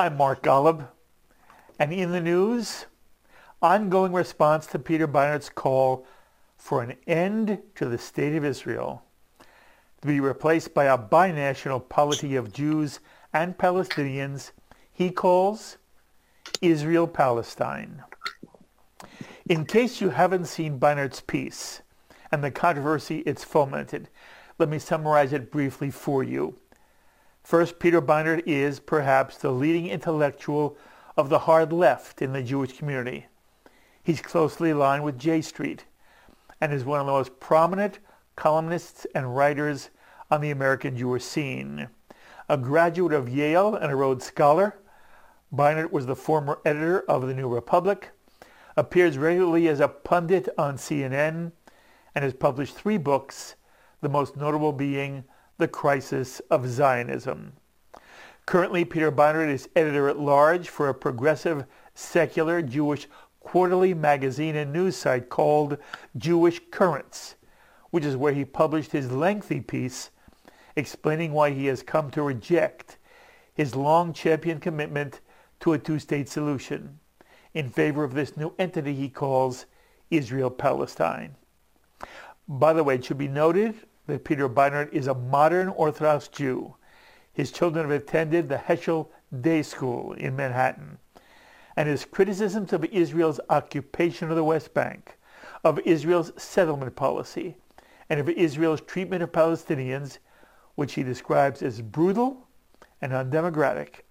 I'm Mark Golub, and in the news, ongoing response to Peter Beinart's call for an end to the State of Israel to be replaced by a binational polity of Jews and Palestinians he calls Israel-Palestine. In case you haven't seen Beinart's piece and the controversy it's fomented, let me summarize it briefly for you. First, Peter Beinart is perhaps the leading intellectual of the hard left in the Jewish community. He's closely aligned with J Street and is one of the most prominent columnists and writers on the American Jewish scene. A graduate of Yale and a Rhodes Scholar, Beinart was the former editor of The New Republic, appears regularly as a pundit on CNN, and has published 3 books, the most notable being The Crisis of Zionism. Currently, Peter Beinart is editor-at-large for a progressive, secular, Jewish quarterly magazine and news site called Jewish Currents, which is where he published his lengthy piece explaining why he has come to reject his long-championed commitment to a two-state solution in favor of this new entity he calls Israel-Palestine. By the way, it should be noted that Peter Beinart is a modern Orthodox Jew. His children have attended the Heschel Day School in Manhattan, and his criticisms of Israel's occupation of the West Bank, of Israel's settlement policy, and of Israel's treatment of Palestinians, which he describes as brutal and undemocratic,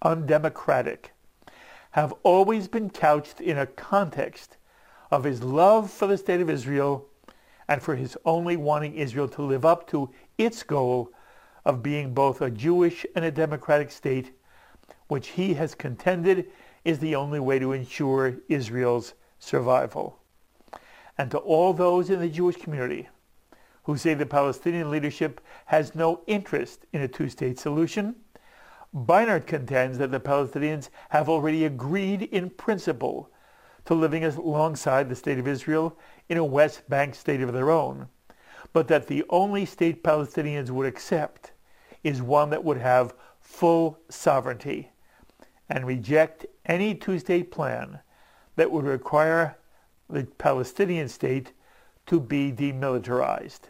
have always been couched in a context of his love for the State of Israel and for his only wanting Israel to live up to its goal of being both a Jewish and a democratic state, which he has contended is the only way to ensure Israel's survival. And to all those in the Jewish community who say the Palestinian leadership has no interest in a two-state solution, Beinart contends that the Palestinians have already agreed in principle to living alongside the State of Israel in a West Bank state of their own, but that the only state Palestinians would accept is one that would have full sovereignty and reject any two-state plan that would require the Palestinian state to be demilitarized.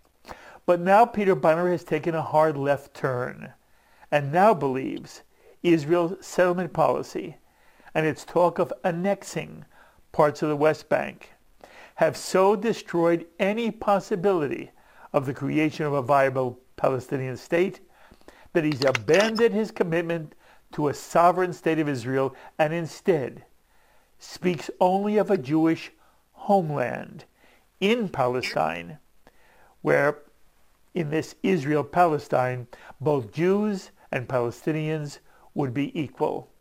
But now Peter Beinart has taken a hard left turn and now believes Israel's settlement policy and its talk of annexing parts of the West Bank have so destroyed any possibility of the creation of a viable Palestinian state that he's abandoned his commitment to a sovereign state of Israel and instead speaks only of a Jewish homeland in Palestine, where in this Israel-Palestine, both Jews and Palestinians would be equal.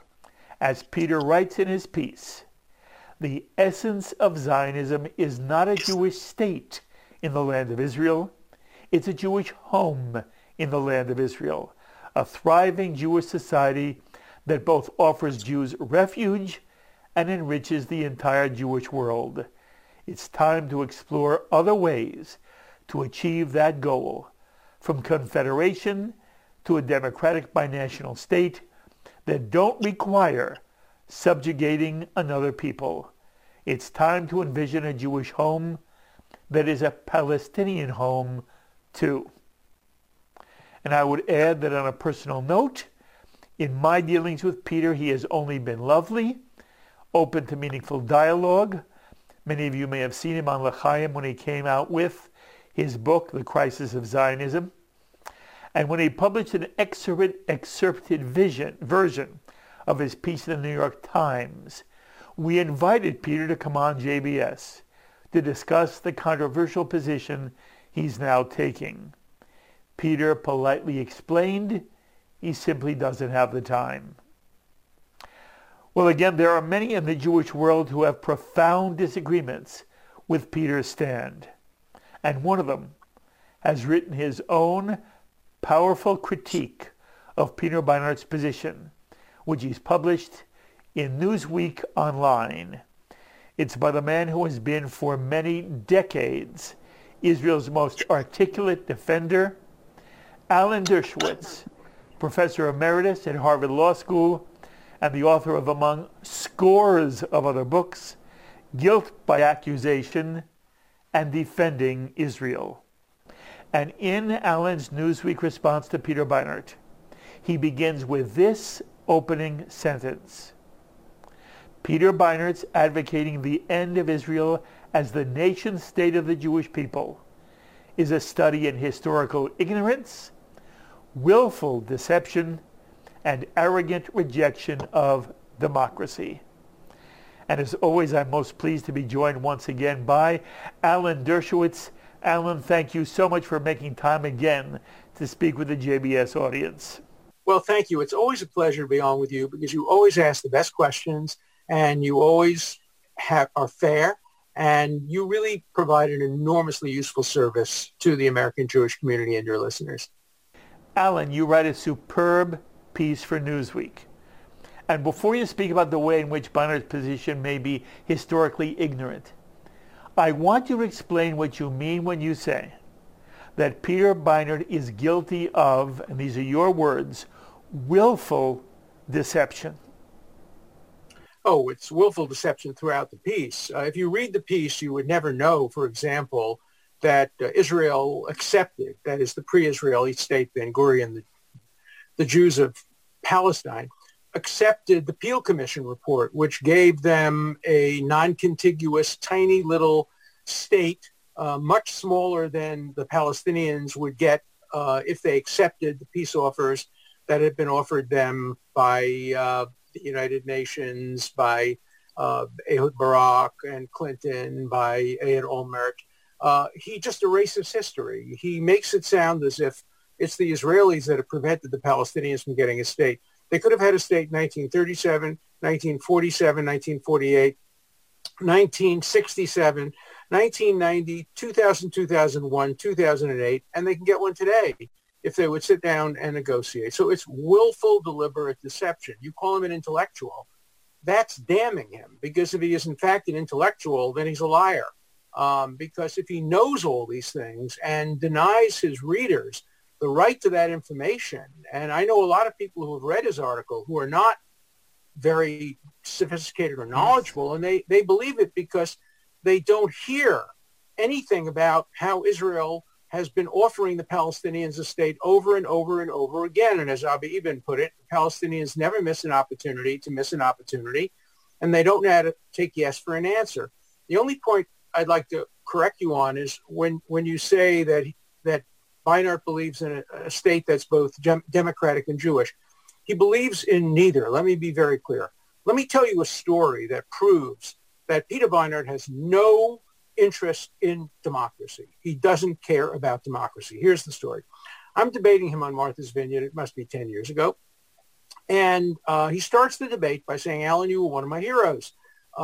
As Peter writes in his piece, the essence of Zionism is not a Jewish state in the land of Israel. It's a Jewish home in the land of Israel, a thriving Jewish society that both offers Jews refuge and enriches the entire Jewish world. It's time to explore other ways to achieve that goal, from confederation to a democratic binational state that don't require subjugating another people. It's time to envision a Jewish home that is a Palestinian home too. And I would add that on a personal note, in my dealings with Peter, he has only been lovely, open to meaningful dialogue. Many of you may have seen him on L'Chaim when he came out with his book, The Crisis of Zionism. And when he published an excerpted version of his piece in the New York Times, we invited Peter to come on JBS to discuss the controversial position he's now taking. Peter politely explained he simply doesn't have the time. Well, again, there are many in the Jewish world who have profound disagreements with Peter's stand. And one of them has written his own powerful critique of Peter Beinart's position, which he's published in Newsweek Online. It's by the man who has been for many decades Israel's most articulate defender, Alan Dershowitz, professor emeritus at Harvard Law School and the author of, among scores of other books, Guilt by Accusation and Defending Israel. And in Alan's Newsweek response to Peter Beinart, he begins with this opening sentence. Peter Beinart's advocating the end of Israel as the nation state of the Jewish people is a study in historical ignorance, willful deception, and arrogant rejection of democracy. And as always, I'm most pleased to be joined once again by Alan Dershowitz. Alan, thank you so much for making time again to speak with the JBS audience. Well, thank you. It's always a pleasure to be on with you because you always ask the best questions and you always are fair, and you really provide an enormously useful service to the American Jewish community and your listeners. Alan, you write a superb piece for Newsweek. And before you speak about the way in which Beinart's position may be historically ignorant, I want you to explain what you mean when you say that Peter Beinart is guilty of, and these are your words, willful deception. Oh, it's willful deception throughout the piece. If you read the piece, you would never know, for example, that Israel accepted, that is the pre-Israeli state, Ben Gurion, the Jews of Palestine, accepted the Peel Commission report, which gave them a non-contiguous, tiny little state, much smaller than the Palestinians would get if they accepted the peace offers that had been offered them by the United Nations, by Ehud Barak and Clinton, by Ehud Olmert. He just erases history. He makes it sound as if it's the Israelis that have prevented the Palestinians from getting a state. They could have had a state in 1937, 1947, 1948, 1967, 1990, 2000, 2001, 2008, and they can get one today if they would sit down and negotiate. So it's willful, deliberate deception. You call him an intellectual. That's damning him, because if he is in fact an intellectual, then he's a liar. Because if he knows all these things and denies his readers the right to that information, and I know a lot of people who have read his article who are not very sophisticated or knowledgeable, and they believe it because they don't hear anything about how Israel has been offering the Palestinians a state over and over and over again. And as Abba Eban put it, Palestinians never miss an opportunity to miss an opportunity, and they don't know how to take yes for an answer. The only point I'd like to correct you on is when you say that Beinart believes in a state that's both democratic and Jewish. He believes in neither. Let me be very clear. Let me tell you a story that proves that Peter Beinart has no interest in democracy. He doesn't care about democracy. Here's the story. I'm debating him on Martha's Vineyard. It must be 10 years ago. And he starts the debate by saying, Alan, you were one of my heroes.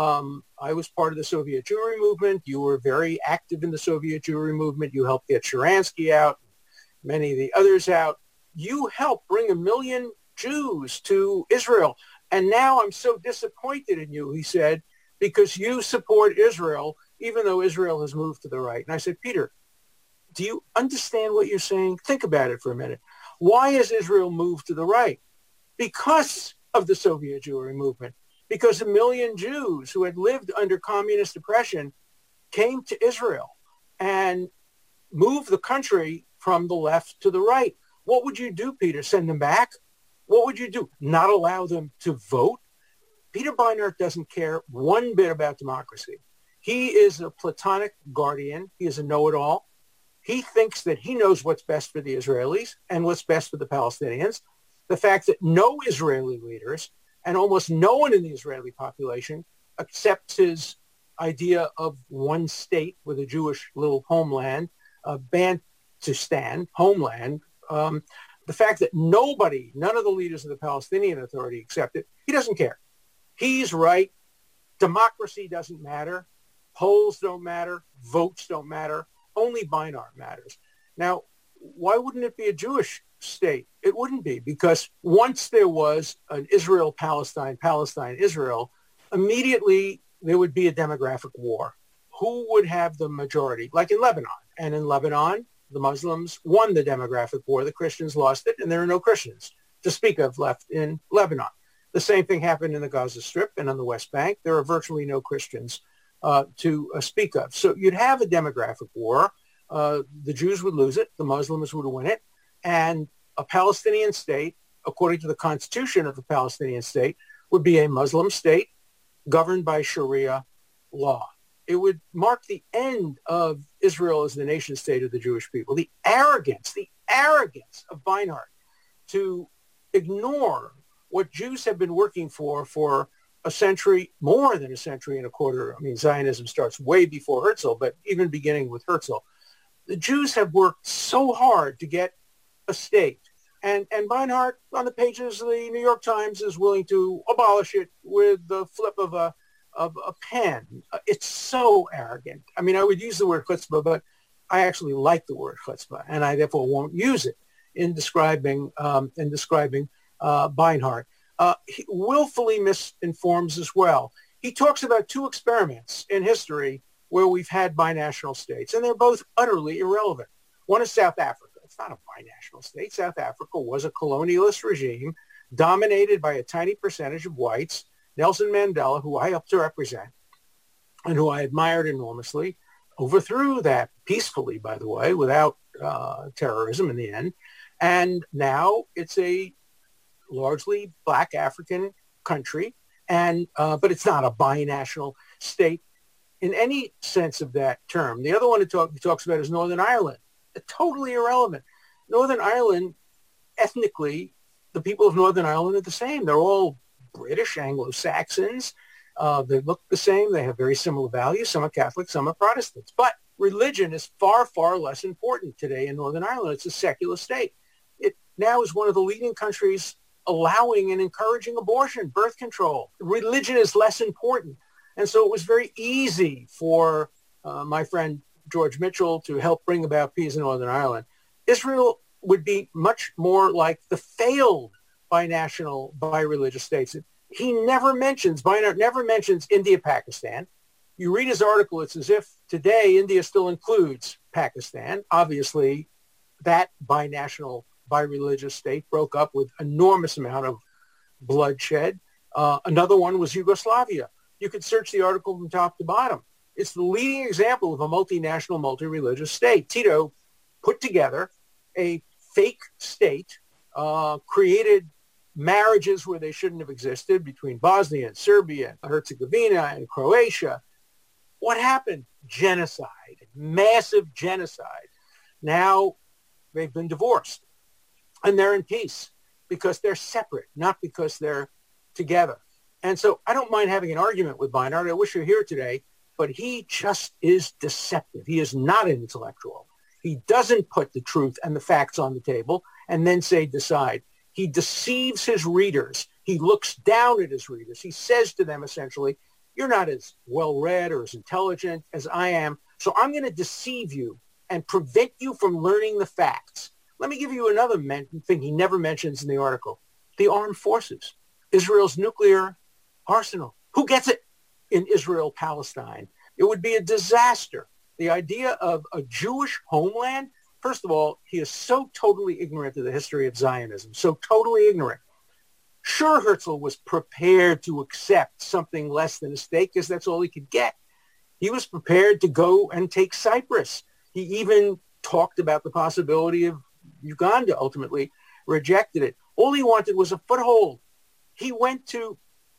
I was part of the Soviet Jewry movement. You were very active in the Soviet Jewry movement. You helped get Sharansky out, many of the others out. You helped bring 1 million Jews to Israel. And now I'm so disappointed in you, he said, because you support Israel, even though Israel has moved to the right. And I said, Peter, do you understand what you're saying? Think about it for a minute. Why has Israel moved to the right? Because of the Soviet Jewry movement. Because 1 million Jews who had lived under communist oppression came to Israel and moved the country from the left to the right. What would you do, Peter? Send them back? What would you do? Not allow them to vote? Peter Beinart doesn't care one bit about democracy. He is a Platonic guardian. He is a know-it-all. He thinks that he knows what's best for the Israelis and what's best for the Palestinians. The fact that no Israeli leaders and almost no one in the Israeli population accepts his idea of one state with a Jewish little homeland, a Bantustan homeland, the fact that none of the leaders of the Palestinian Authority accept it, he doesn't care. He's right. Democracy doesn't matter. Polls don't matter. Votes don't matter. Only Beinart matters. Now, why wouldn't it be a Jewish state? It wouldn't be, because once there was an Israel-Palestine, Palestine-Israel, immediately there would be a demographic war. Who would have the majority? Like in Lebanon. And in Lebanon, the Muslims won the demographic war. The Christians lost it, and there are no Christians to speak of left in Lebanon. The same thing happened in the Gaza Strip and on the West Bank. There are virtually no Christians to speak of. So you'd have a demographic war. The Jews would lose it. The Muslims would win it. And a Palestinian state, according to the constitution of the Palestinian state, would be a Muslim state governed by Sharia law. It would mark the end of Israel as the nation state of the Jewish people. The arrogance of Beinart to ignore what Jews have been working for a century, more than a century and a quarter. I mean, Zionism starts way before Herzl, but even beginning with Herzl. The Jews have worked so hard to get a state. And Beinart, on the pages of the New York Times, is willing to abolish it with the flip of a pen. It's so arrogant. I mean, I would use the word chutzpah, but I actually like the word chutzpah, and I therefore won't use it in describing Beinart. He willfully misinforms as well. He talks about two experiments in history where we've had binational states, and they're both utterly irrelevant. One is South Africa. It's not a binational state. South Africa was a colonialist regime dominated by a tiny percentage of whites. Nelson Mandela, who I helped to represent and who I admired enormously, overthrew that peacefully, by the way, without terrorism in the end. And now it's a largely Black African country, and but it's not a binational state in any sense of that term. The other one he talks about is Northern Ireland. Totally irrelevant. Northern Ireland, ethnically, the people of Northern Ireland are the same. They're all British, Anglo-Saxons. They look the same. They have very similar values. Some are Catholic, some are Protestants. But religion is far, far less important today in Northern Ireland. It's a secular state. It now is one of the leading countries allowing and encouraging abortion, birth control. Religion is less important. And so it was very easy for my friend George Mitchell to help bring about peace in Northern Ireland. Israel would be much more like the failed binational, bi-religious states. Beinart never mentions India, Pakistan. You read his article, it's as if today India still includes Pakistan. Obviously, that binational, bi-religious state broke up with enormous amount of bloodshed. Another one was Yugoslavia. You could search the article from top to bottom. It's the leading example of a multinational, multi-religious state. Tito put together a fake state, created marriages where they shouldn't have existed between Bosnia and Serbia, Herzegovina and Croatia. What happened? Genocide, massive genocide. Now they've been divorced and they're in peace because they're separate, not because they're together. And so I don't mind having an argument with Beinart. I wish you were here today, but he just is deceptive. He is not an intellectual. He doesn't put the truth and the facts on the table and then say decide. He deceives his readers. He looks down at his readers. He says to them essentially, you're not as well-read or as intelligent as I am, so I'm going to deceive you and prevent you from learning the facts. Let me give you another thing he never mentions in the article. The armed forces. Israel's nuclear arsenal. Who gets it in Israel-Palestine? It would be a disaster. The idea of a Jewish homeland, first of all, he is so totally ignorant of the history of Zionism, so totally ignorant. Sure, Herzl was prepared to accept something less than a state because that's all he could get. He was prepared to go and take Cyprus. He even talked about the possibility of Uganda, ultimately rejected it. All he wanted was a foothold. He went to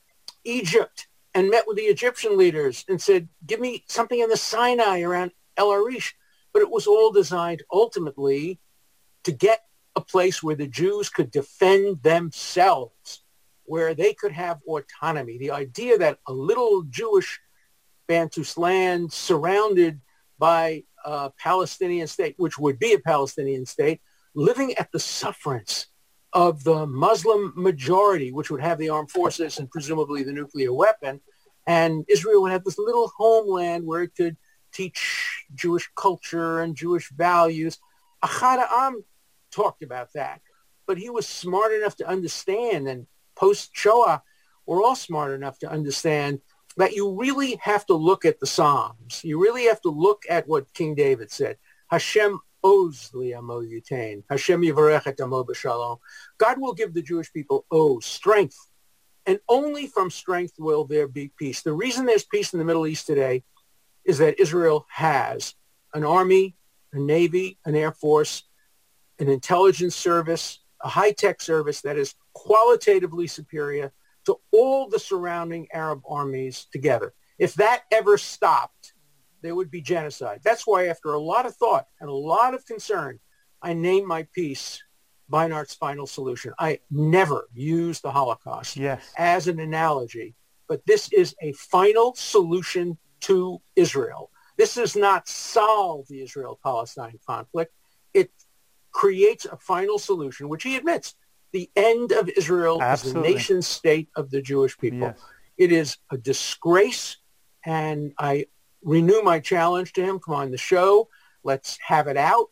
Egypt and met with the Egyptian leaders and said, give me something in the Sinai around El Arish. But it was all designed ultimately to get a place where the Jews could defend themselves, where they could have autonomy. The idea that a little Jewish Bantus land surrounded by a Palestinian state, which would be a Palestinian state, living at the sufferance of the Muslim majority, which would have the armed forces and presumably the nuclear weapon. And Israel would have this little homeland where it could teach Jewish culture and Jewish values. Ahad Ha'am talked about that, but he was smart enough to understand, and post-Shoah, we're all smart enough to understand that you really have to look at the Psalms. You really have to look at what King David said. Hashem oz li amo yutain. Hashem yivarech et amo b'shalom. God will give the Jewish people strength And only from strength will there be peace. The reason there's peace in the Middle East today is that Israel has an army, a navy, an air force, an intelligence service, a high-tech service that is qualitatively superior to all the surrounding Arab armies together. If that ever stopped, there would be genocide. That's why after a lot of thought and a lot of concern, I named my piece Beinart's Final Solution. I never use the Holocaust as an analogy, but this is a final solution to Israel. This does not solve the Israel-Palestine conflict. It creates a final solution, which he admits, the end of Israel as the nation state of the Jewish people. Yes. It is a disgrace, and I renew my challenge to him. Come on the show. Let's have it out.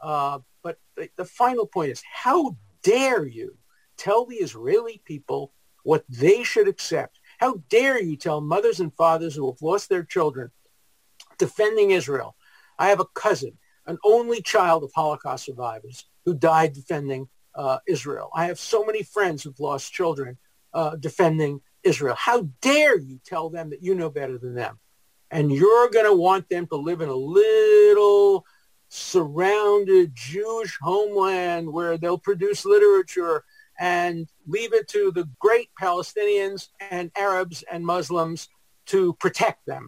But the final point is, how dare you tell the Israeli people what they should accept? How dare you tell mothers and fathers who have lost their children defending Israel? I have a cousin, an only child of Holocaust survivors, who died defending Israel. I have so many friends who've lost children defending Israel. How dare you tell them that you know better than them? And you're going to want them to live in a little surrounded Jewish homeland where they'll produce literature and leave it to the great Palestinians and Arabs and Muslims to protect them.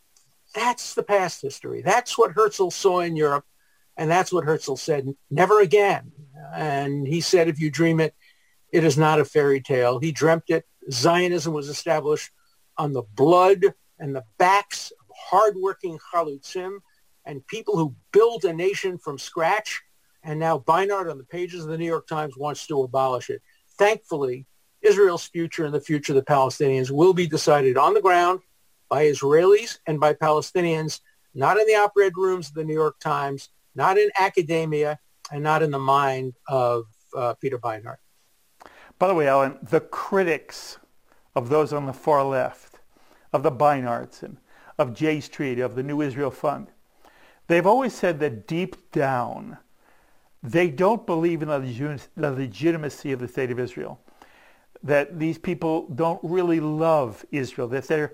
That's the past history. That's what Herzl saw in Europe. And that's what Herzl said, never again. And he said, if you dream it, it is not a fairy tale. He dreamt it. Zionism was established on the blood and the backs of hardworking chalutzim and people who build a nation from scratch. And now Beinart on the pages of the New York Times wants to abolish it. Thankfully, Israel's future and the future of the Palestinians will be decided on the ground by Israelis and by Palestinians, not in the operating rooms of the New York Times, not in academia, and not in the mind of Peter Beinart. By the way, Alan, the critics of those on the far left, of the Beinarts and of J Street, of the New Israel Fund, they've always said that deep down, they don't believe in the legitimacy of the state of Israel, that these people don't really love Israel, that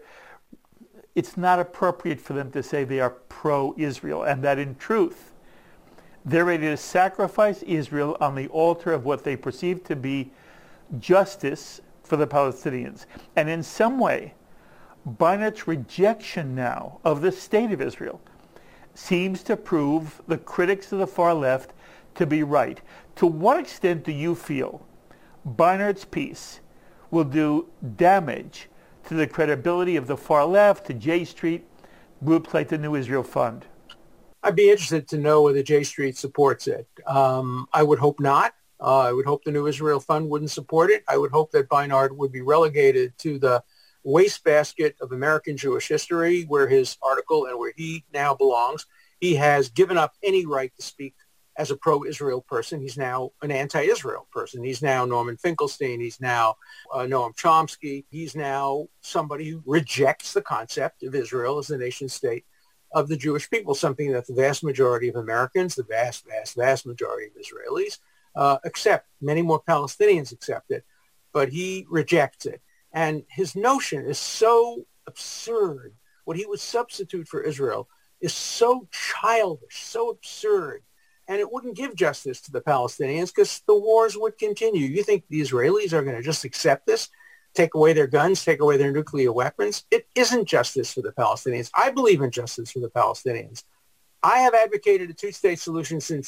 it's not appropriate for them to say they are pro-Israel, and that in truth, they're ready to sacrifice Israel on the altar of what they perceive to be justice for the Palestinians. And in some way, Beinart's rejection now of the state of Israel seems to prove the critics of the far left to be right. To what extent do you feel Beinart's piece will do damage to the credibility of the far left, to J Street, groups like the New Israel Fund? I'd be interested to know whether J Street supports it. I would hope not. I would hope the New Israel Fund wouldn't support it. I would hope that Beinart would be relegated to the wastebasket of American Jewish history, where his article and where he now belongs. He has given up any right to speak as a pro-Israel person. He's now an anti-Israel person. He's now Norman Finkelstein. He's now Noam Chomsky. He's now somebody who rejects the concept of Israel as the nation state of the Jewish people, something that the vast majority of Americans, the vast, vast, vast majority of Israelis accept. Many more Palestinians accept it, but he rejects it. And his notion is so absurd. What he would substitute for Israel is so childish, so absurd. And it wouldn't give justice to the Palestinians because the wars would continue. You think the Israelis are going to just accept this, take away their guns, take away their nuclear weapons? It isn't justice for the Palestinians. I believe in justice for the Palestinians. I have advocated a two-state solution since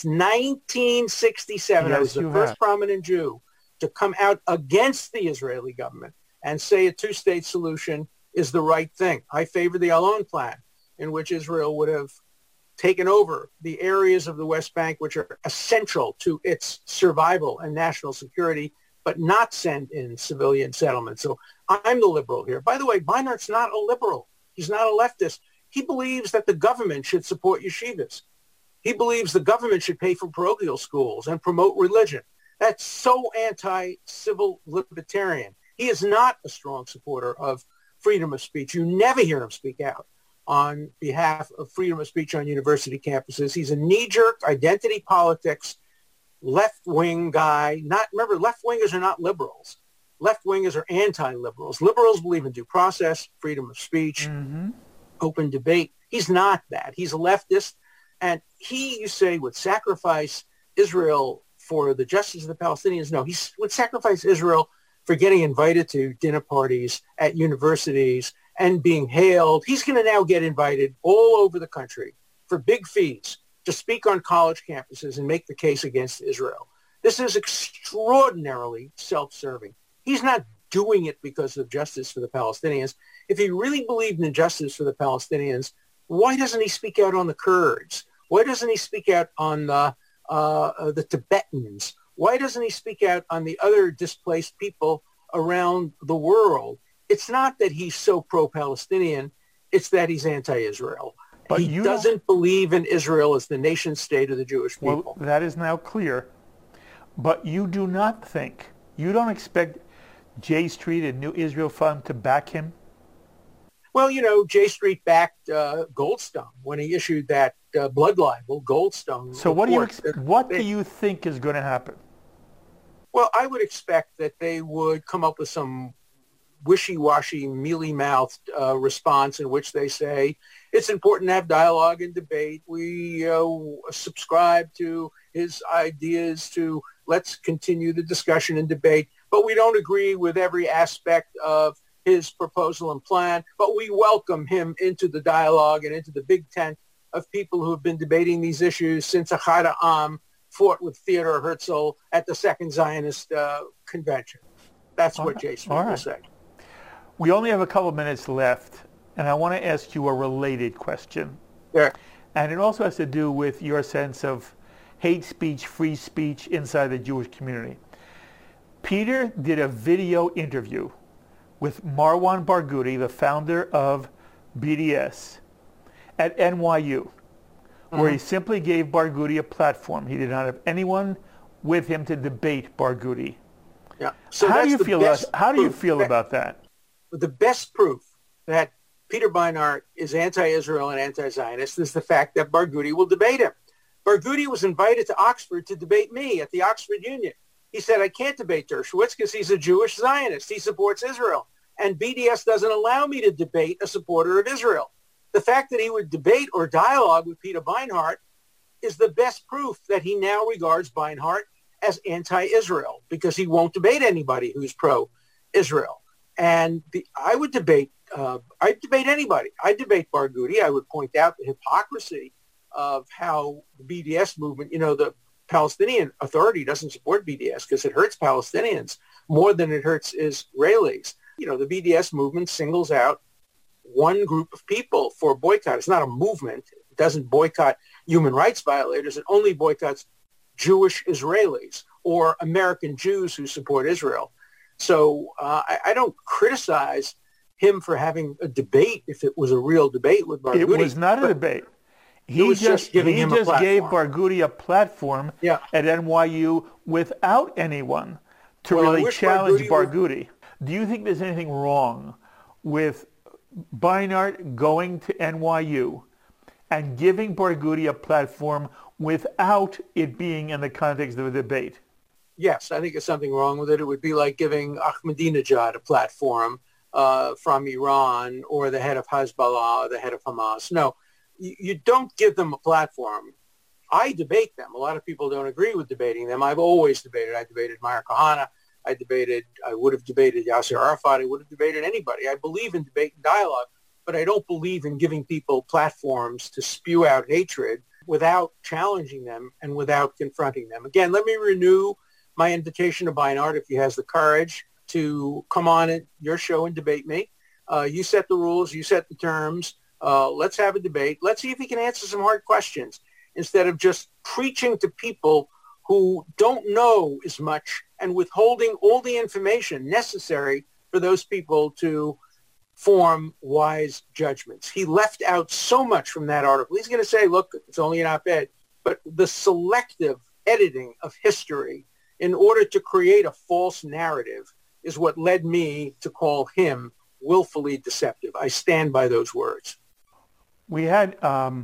1967. I was the first prominent Jew to come out against the Israeli government and say a two-state solution is the right thing. I favor the Alon plan, in which Israel would have taken over the areas of the West Bank which are essential to its survival and national security, but not send in civilian settlements. So I'm the liberal here. By the way, Beinart's not a liberal. He's not a leftist. He believes that the government should support yeshivas. He believes the government should pay for parochial schools and promote religion. That's so anti-civil libertarian. He is not a strong supporter of freedom of speech. You never hear him speak out on behalf of freedom of speech on university campuses. He's a knee-jerk identity politics, left-wing guy. Remember, left-wingers are not liberals. left-wingers are anti-liberals. Liberals believe in due process, freedom of speech, open debate. He's not that. He's a leftist. And he, you say, would sacrifice Israel for the justice of the Palestinians. No, he would sacrifice Israel for getting invited to dinner parties at universities and being hailed. He's going to now get invited all over the country for big fees to speak on college campuses and make the case against Israel. This is extraordinarily self-serving. He's not doing it because of justice for the Palestinians. If he really believed in justice for the Palestinians, why doesn't he speak out on the Kurds? Why doesn't he speak out on the Tibetans? Why doesn't he speak out on the other displaced people around the world? It's not that he's so pro-Palestinian. It's that he's anti-Israel. But he doesn't believe in Israel as the nation state of the Jewish people. Well, that is now clear. But you do not think, you don't expect J Street and New Israel Fund to back him? Well, you know, J Street backed Goldstone when he issued that blood libel, Goldstone. So what do you think is going to happen? Well, I would expect that they would come up with some wishy-washy, mealy-mouthed response in which they say, it's important to have dialogue and debate. We subscribe to his ideas to let's continue the discussion and debate, but we don't agree with every aspect of his proposal and plan, but we welcome him into the dialogue and into the big tent of people who have been debating these issues since Ahad Ha'am fought with Theodore Herzl at the Second Zionist Convention. That's what J Street will say. We only have a couple minutes left, and I want to ask you a related question. Yeah. And it also has to do with your sense of hate speech, free speech inside the Jewish community. Peter did a video interview with Marwan Barghouti, the founder of BDS, at NYU, where he simply gave Barghouti a platform. He did not have anyone with him to debate Barghouti. Yeah. So how do you feel about that? The best proof that Peter Beinart is anti-Israel and anti-Zionist is the fact that Barghouti will debate him. Barghouti was invited to Oxford to debate me at the Oxford Union. He said, I can't debate Dershowitz because he's a Jewish Zionist. He supports Israel. And BDS doesn't allow me to debate a supporter of Israel. The fact that he would debate or dialogue with Peter Beinart is the best proof that he now regards Beinart as anti-Israel because he won't debate anybody who's pro-Israel. And I would debate, I'd debate anybody. I'd debate Barghouti. I would point out the hypocrisy of how the BDS movement, you know, the Palestinian Authority doesn't support BDS because it hurts Palestinians more than it hurts Israelis. You know, the BDS movement singles out one group of people for boycott. It's not a movement. It doesn't boycott human rights violators. It only boycotts Jewish Israelis or American Jews who support Israel. So I don't criticize him for having a debate if it was a real debate with Barghouti. It was not a debate. He just gave Barghouti a platform at NYU without anyone to really challenge Barghouti. Do you think there's anything wrong with Beinart going to NYU and giving Barghouti a platform without it being in the context of a debate? Yes, I think there's something wrong with it. It would be like giving Ahmadinejad a platform from Iran or the head of Hezbollah or the head of Hamas. No, you don't give them a platform. I debate them. A lot of people don't agree with debating them. I've always debated. I debated Meir Kahane. I would have debated Yasser Arafat. I would have debated anybody. I believe in debate and dialogue, but I don't believe in giving people platforms to spew out hatred without challenging them and without confronting them. Again, let me renew my invitation to Beinart if he has the courage to come on at your show and debate me. You set the rules. You set the terms. Let's have a debate. Let's see if he can answer some hard questions instead of just preaching to people who don't know as much and withholding all the information necessary for those people to form wise judgments. He left out so much from that article. He's going to say, look, it's only an op-ed, but the selective editing of history in order to create a false narrative is what led me to call him willfully deceptive. I stand by those words. We had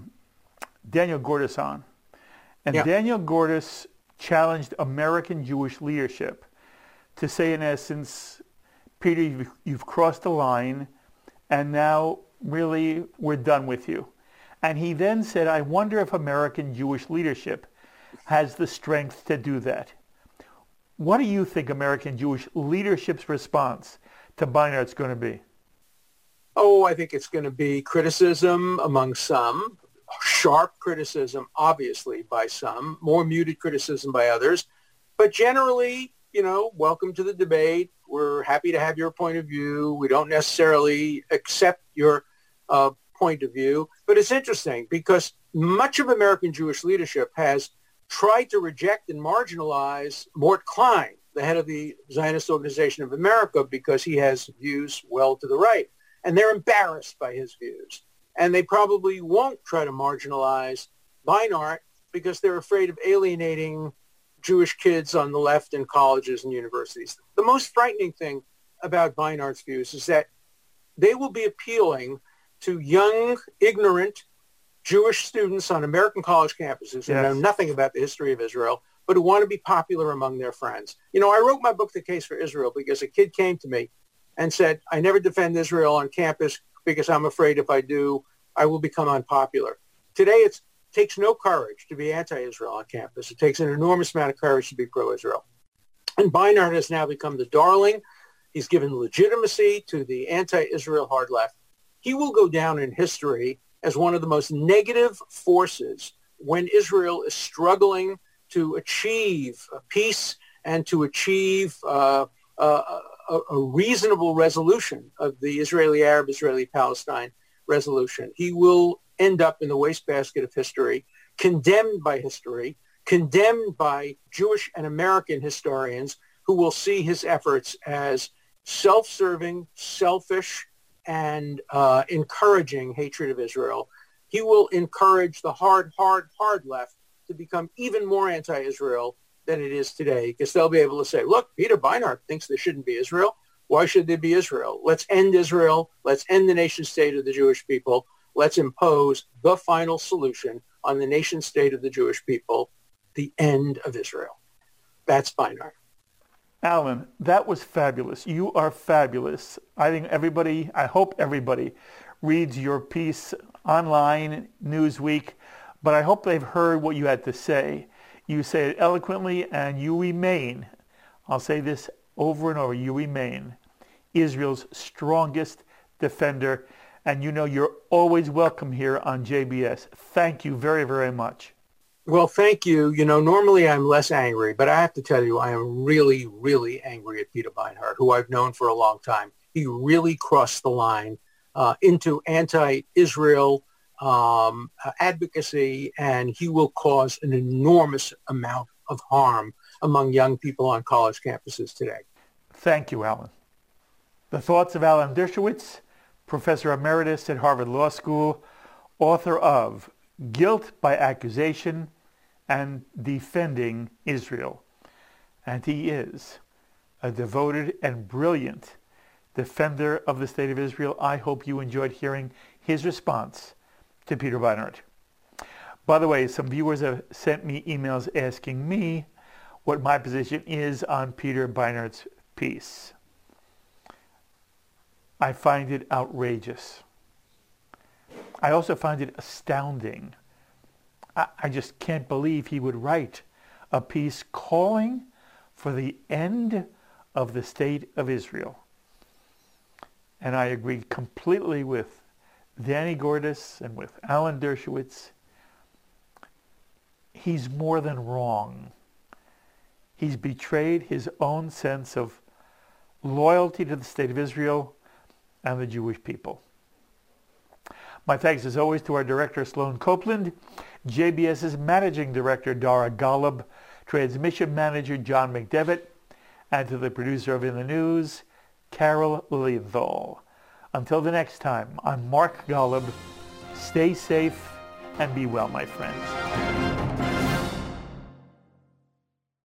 Daniel Gordis on, and Daniel Gordis challenged American Jewish leadership to say, in essence, Peter, you've crossed the line, and now really we're done with you. And he then said, I wonder if American Jewish leadership has the strength to do that. What do you think American Jewish leadership's response to Beinart's going to be? Oh, I think it's going to be criticism among some, sharp criticism, obviously, by some, more muted criticism by others. But generally, welcome to the debate. We're happy to have your point of view. We don't necessarily accept your point of view. But it's interesting because much of American Jewish leadership has tried to reject and marginalize Mort Klein, the head of the Zionist Organization of America, because he has views well to the right. And they're embarrassed by his views. And they probably won't try to marginalize Beinart because they're afraid of alienating Jewish kids on the left in colleges and universities. The most frightening thing about Beinart's views is that they will be appealing to young, ignorant Jewish students on American college campuses who know nothing about the history of Israel, but who want to be popular among their friends. I wrote my book, The Case for Israel, because a kid came to me and said, I never defend Israel on campus because I'm afraid if I do, I will become unpopular. Today, it takes no courage to be anti-Israel on campus. It takes an enormous amount of courage to be pro-Israel. And Beinart has now become the darling. He's given legitimacy to the anti-Israel hard left. He will go down in history as one of the most negative forces when Israel is struggling to achieve peace and to achieve a reasonable resolution of the Israeli-Arab, Israeli-Palestine resolution. He will end up in the wastebasket of history, condemned by history, condemned by Jewish and American historians who will see his efforts as self-serving, selfish, and encouraging hatred of Israel. He will encourage the hard left to become even more anti-Israel than it is today, because they'll be able to say, look, Peter Beinart thinks there shouldn't be Israel. Why should there be Israel? Let's end Israel. Let's end the nation state of the Jewish people. Let's impose the final solution on the nation state of the Jewish people, the end of Israel. That's Beinart. Alan, that was fabulous. You are fabulous. I hope everybody reads your piece online, Newsweek, but I hope they've heard what you had to say. You say it eloquently, and you remain, I'll say this over and over, you remain Israel's strongest defender, and you're always welcome here on JBS. Thank you very, very much. Well, thank you. Normally I'm less angry, but I have to tell you, I am really, really angry at Peter Beinart, who I've known for a long time. He really crossed the line into anti-Israel advocacy, and he will cause an enormous amount of harm among young people on college campuses today. Thank you, Alan. The thoughts of Alan Dershowitz, Professor Emeritus at Harvard Law School, author of Guilt by Accusation and Defending Israel. And he is a devoted and brilliant defender of the State of Israel. I hope you enjoyed hearing his response to Peter Beinart. By the way, some viewers have sent me emails asking me what my position is on Peter Beinart's piece. I find it outrageous. I also find it astounding. I just can't believe he would write a piece calling for the end of the State of Israel. And I agree completely with Danny Gordis and with Alan Dershowitz. He's more than wrong. He's betrayed his own sense of loyalty to the State of Israel and the Jewish people. My thanks as always to our director Sloan Copeland, JBS's managing director Dara Golub, transmission manager John McDevitt, and to the producer of In the News, Carol Lilienthal. Until the next time, I'm Mark Golub. Stay safe and be well, my friends.